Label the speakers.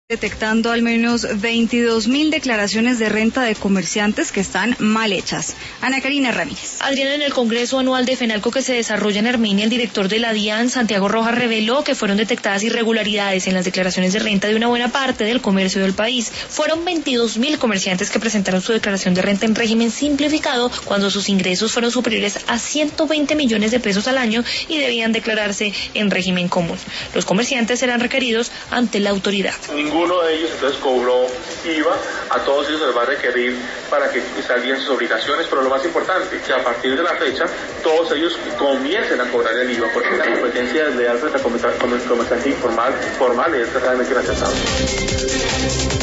Speaker 1: Detectando al menos 22.000 declaraciones de renta de comerciantes que están mal hechas. Ana Karina Ramírez.
Speaker 2: Adriana, en el Congreso Anual de FENALCO que se desarrolla en Armenia, el director de la DIAN, Santiago Rojas, reveló que fueron detectadas irregularidades en las declaraciones de renta de una buena parte del comercio del país. Fueron 22.000 comerciantes que presentaron su declaración de renta en régimen simplificado cuando sus ingresos fueron superiores a 120 millones de pesos al año y debían declararse en régimen común. Los comerciantes serán requeridos ante la autoridad.
Speaker 3: Ninguno de ellos entonces cobró IVA, a todos ellos se les va a requerir para que salgan sus obligaciones, pero lo más importante, que a partir de la fecha todos ellos comiencen a cobrar el IVA, porque la competencia desleal frente a comerciante informal es realmente inaceptable.